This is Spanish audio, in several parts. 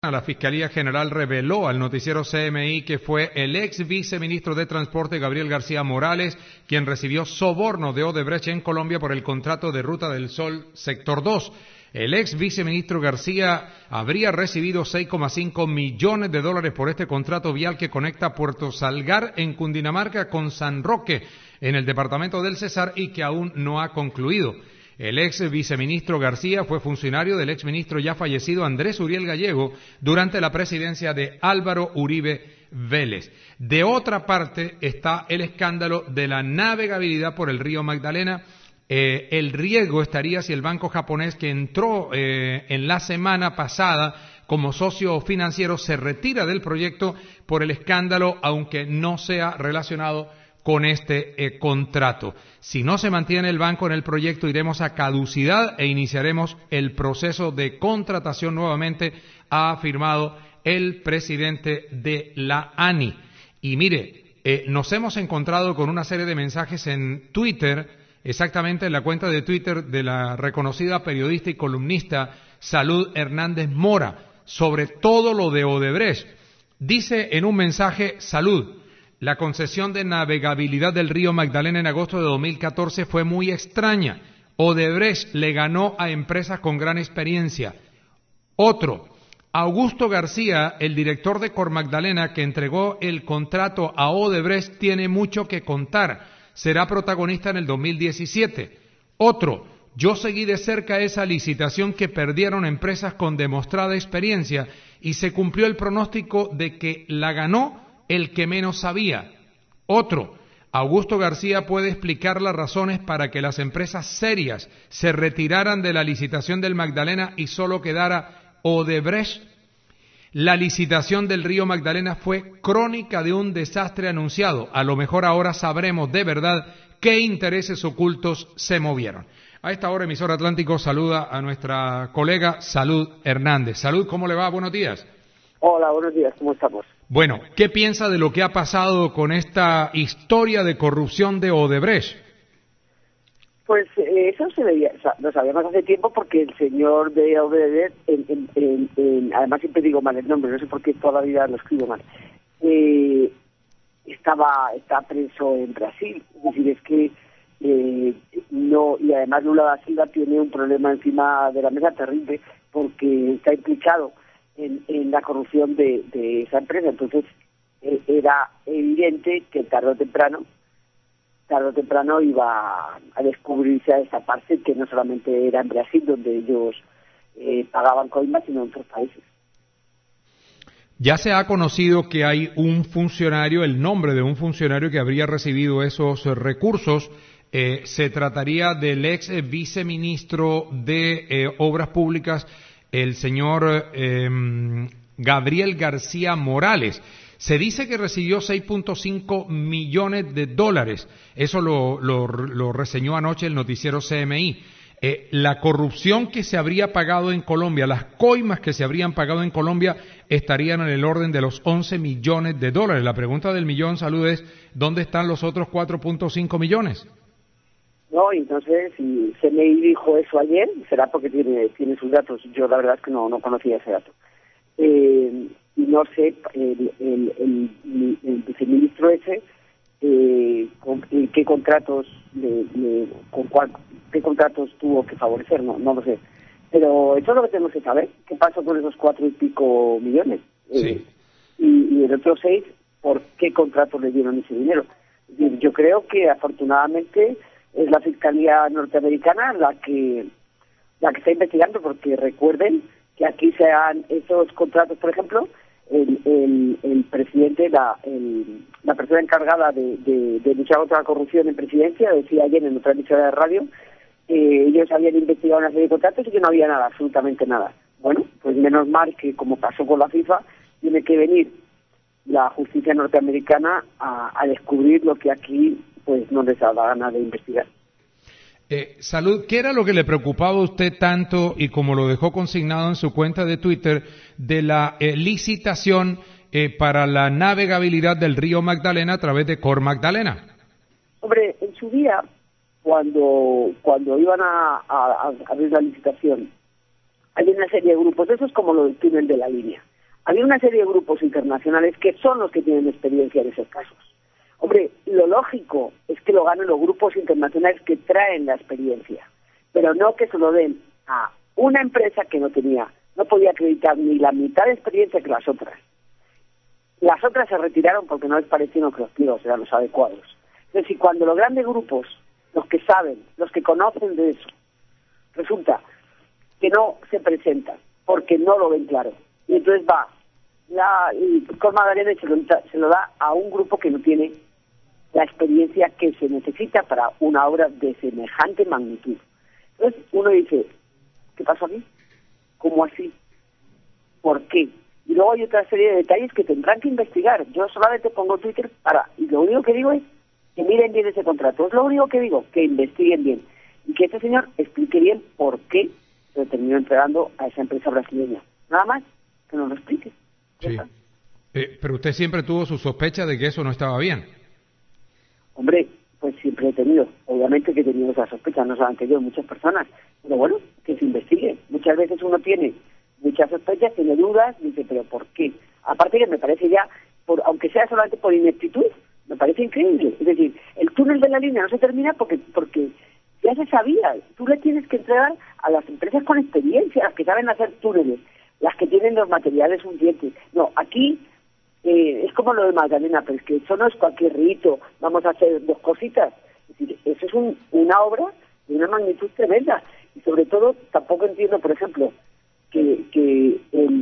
La Fiscalía General reveló al noticiero CMI que fue el ex viceministro de Transporte Gabriel García Morales quien recibió soborno de Odebrecht en Colombia por el contrato de Ruta del Sol Sector 2. El ex viceministro García habría recibido 6,5 millones de dólares por este contrato vial que conecta Puerto Salgar en Cundinamarca con San Roque en el departamento del Cesar y que aún no ha concluido. El ex viceministro García fue funcionario del exministro ya fallecido Andrés Uriel Gallego durante la presidencia de Álvaro Uribe Vélez. De otra parte está el escándalo de la navegabilidad por el río Magdalena. El riesgo estaría si el banco japonés que entró en la semana pasada como socio financiero se retira del proyecto por el escándalo, aunque no sea relacionado con este contrato. Si no se mantiene el banco en el proyecto, iremos a caducidad e iniciaremos el proceso de contratación nuevamente, ha afirmado el presidente de la ANI. Y mire, nos hemos encontrado con una serie de mensajes en Twitter, exactamente en la cuenta de Twitter de la reconocida periodista y columnista Salud Hernández Mora, sobre todo lo de Odebrecht. Dice en un mensaje: Salud, la concesión de navegabilidad del río Magdalena en agosto de 2014 fue muy extraña. Odebrecht le ganó a empresas con gran experiencia. Otro, Augusto García, el director de Cormagdalena que entregó el contrato a Odebrecht, tiene mucho que contar. Será protagonista en el 2017. Otro, yo seguí de cerca esa licitación que perdieron empresas con demostrada experiencia y se cumplió el pronóstico de que la ganó el que menos sabía. Otro, Augusto García puede explicar las razones para que las empresas serias se retiraran de la licitación del Magdalena y solo quedara Odebrecht. La licitación del río Magdalena fue crónica de un desastre anunciado. A lo mejor ahora sabremos de verdad qué intereses ocultos se movieron. A esta hora, Emisor Atlántico saluda a nuestra colega Salud Hernández. Salud, ¿cómo le va? Buenos días. Hola, buenos días, ¿cómo estamos? Bueno, ¿qué piensa de lo que ha pasado con esta historia de corrupción de Odebrecht? Pues eso se veía, lo sabíamos hace tiempo porque el señor de Odebrecht, además siempre digo mal el nombre, no sé por qué toda la vida lo escribo mal, está preso en Brasil. Es decir, es que no, y además Lula da Silva tiene un problema encima de la mesa terrible porque está implicado en la corrupción de esa empresa. Entonces era evidente que tarde o temprano iba a descubrirse a esa parte, que no solamente era en Brasil donde ellos pagaban coimas, sino en otros países. Ya se ha conocido que hay un funcionario, el nombre de un funcionario que habría recibido esos recursos. Se trataría del ex viceministro de Obras Públicas, el señor Gabriel García Morales. Se dice que recibió 6.5 millones de dólares. Eso lo reseñó anoche el noticiero CMI. La corrupción que se habría pagado en Colombia, las coimas que se habrían pagado en Colombia, estarían en el orden de los 11 millones de dólares. La pregunta del millón, Salud, es ¿dónde están los otros 4.5 millones? No, entonces, si CMI dijo eso ayer, será porque tiene sus datos. Yo la verdad es que no conocía ese dato. Y no sé, el viceministro ese, qué contratos qué contratos tuvo que favorecer, no lo sé. Pero eso es lo que tenemos que saber. ¿Qué pasó con esos 4 y pico millones? Sí. Y el otro 6, ¿por qué contratos le dieron ese dinero? Es decir, yo creo que afortunadamente es la Fiscalía norteamericana la que está investigando, porque recuerden que aquí se han esos contratos, por ejemplo, el presidente, la persona encargada de luchar contra la corrupción en presidencia, decía ayer en otra emisora de radio, ellos habían investigado una serie de contratos y que no había nada, absolutamente nada. Bueno, pues menos mal que, como pasó con la FIFA, tiene que venir la justicia norteamericana a descubrir lo que aquí pues no les da la gana de investigar. Salud, ¿qué era lo que le preocupaba a usted tanto y como lo dejó consignado en su cuenta de Twitter de la licitación para la navegabilidad del río Magdalena a través de Cormagdalena? Hombre, en su día, cuando iban a abrir la licitación, hay una serie de grupos, eso es como lo del túnel de la línea. Había una serie de grupos internacionales que son los que tienen experiencia en esos casos. Hombre, lo lógico es que lo ganen los grupos internacionales que traen la experiencia, pero no que se lo den a una empresa que no podía acreditar ni la mitad de experiencia que las otras. Las otras se retiraron porque no les parecieron que los pliegos eran los adecuados. Es decir, cuando los grandes grupos, los que saben, los que conocen de eso, resulta que no se presentan porque no lo ven claro, y entonces va y colma de arena y se lo da a un grupo que no tiene la experiencia que se necesita para una obra de semejante magnitud. Entonces uno dice, ¿qué pasó aquí? ¿Cómo así? ¿Por qué? Y luego hay otra serie de detalles que tendrán que investigar. Yo solamente pongo Twitter y lo único que digo es que miren bien ese contrato. Es lo único que digo, que investiguen bien. Y que este señor explique bien por qué se terminó entregando a esa empresa brasileña. Nada más, que nos lo explique. Sí. Pero usted siempre tuvo su sospecha de que eso no estaba bien. Hombre, pues siempre he tenido. Obviamente que he tenido esa sospecha, no solamente yo, muchas personas. Pero bueno, que se investigue. Muchas veces uno tiene muchas sospechas, tiene dudas, dice, ¿pero por qué? Aparte que me parece ya, aunque sea solamente por ineptitud, me parece increíble. Es decir, el túnel de la línea no se termina porque ya se sabía. Tú le tienes que entregar a las empresas con experiencia, las que saben hacer túneles, las que tienen los materiales suficientes. No, aquí es como lo de Magdalena, pero es que eso no es cualquier rito, vamos a hacer 2 cositas. Es decir, eso es una obra de una magnitud tremenda. Y sobre todo, tampoco entiendo, por ejemplo, que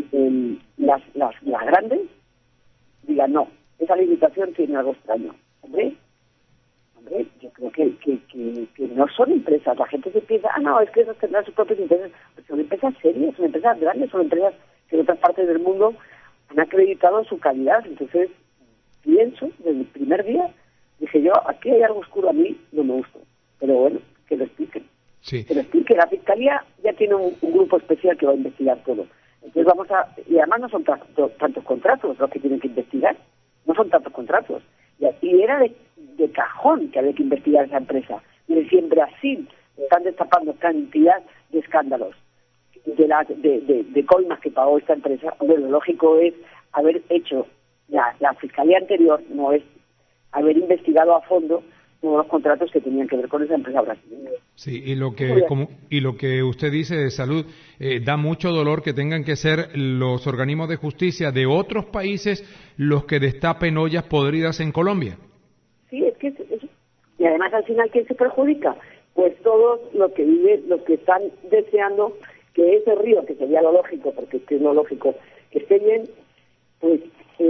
las grandes digan, no, esa limitación tiene algo extraño. Hombre, yo creo que no son empresas. La gente se piensa, no, es que esas tendrán sus propios intereses. Pues son empresas serias, son empresas grandes, son empresas que en otras partes del mundo han acreditado su calidad. Entonces, pienso, desde el primer día, dije yo, aquí hay algo oscuro, a mí no me gusta. Pero bueno, que lo expliquen. Sí. Que lo explique. La Fiscalía ya tiene un grupo especial que va a investigar todo. Entonces y además no son tantos contratos los que tienen que investigar, no son tantos contratos. Y era de cajón que había que investigar esa empresa. Y si en Brasil están destapando cantidad de escándalos de coimas que pagó esta empresa, hombre, lo lógico es haber hecho la Fiscalía anterior, no es haber investigado a fondo todos los contratos que tenían que ver con esa empresa brasileña. Sí, y lo que usted dice de salud, da mucho dolor que tengan que ser los organismos de justicia de otros países los que destapen ollas podridas en Colombia. Sí, es que y además al final, ¿quién se perjudica? Pues todos los que están deseando que ese río, que sería lo lógico, porque es lo lógico, que esté bien, pues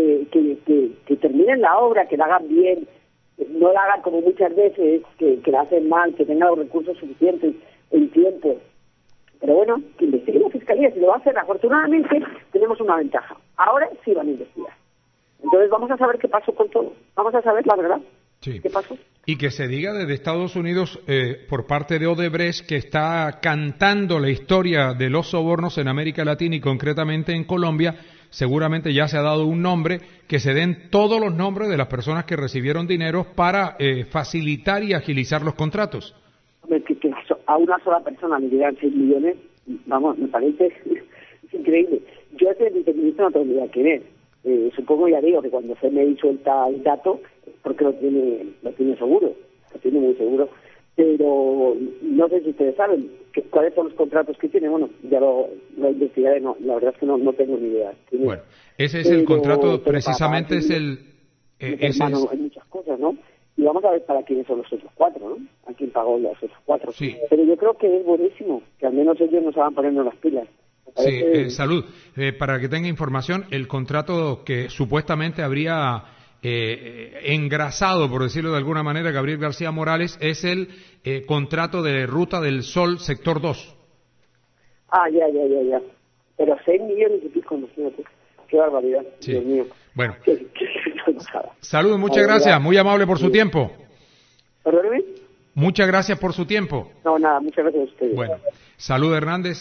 que terminen la obra, que la hagan bien, no la hagan como muchas veces, que la hacen mal, que tengan los recursos suficientes en tiempo. Pero bueno, que investigue la Fiscalía, si lo va a hacer. Afortunadamente tenemos una ventaja. Ahora sí van a investigar. Entonces vamos a saber qué pasó con todo. Vamos a saber la verdad. Sí. ¿Qué pasó? Y que se diga desde Estados Unidos, por parte de Odebrecht, que está cantando la historia de los sobornos en América Latina y concretamente en Colombia. Seguramente ya se ha dado un nombre, que se den todos los nombres de las personas que recibieron dinero para facilitar y agilizar los contratos. Hombre, que a una sola persona le llegan 6 millones, vamos, me parece es increíble. Yo ese viceministro no tengo ni idea quién es. Supongo, ya digo, que cuando CMI suelta el dato es porque lo tiene seguro, lo tiene muy seguro. Pero no sé si ustedes saben cuáles son los contratos que tiene. Bueno, ya lo investigaré, no, la verdad es que no tengo ni idea. Bueno, ese es el contrato, precisamente es el... Hay muchas cosas, ¿no? Y vamos a ver para quiénes son los otros 4, ¿no? A quién pagó los otros 4. Sí. Pero yo creo que es buenísimo, que al menos ellos nos van poniendo las pilas. Sí, salud. Para que tenga información, el contrato que supuestamente habría engrasado, por decirlo de alguna manera, Gabriel García Morales, es el contrato de Ruta del Sol, sector 2. Ya. Pero 6 millones y pico, imagínate. Qué barbaridad, sí. Dios mío. Bueno. Qué Salud, muchas gracias. Muy amable por su tiempo. ¿Perdóneme? Muchas gracias por su tiempo. No, nada, muchas gracias a ustedes. Bueno, Salud Hernández.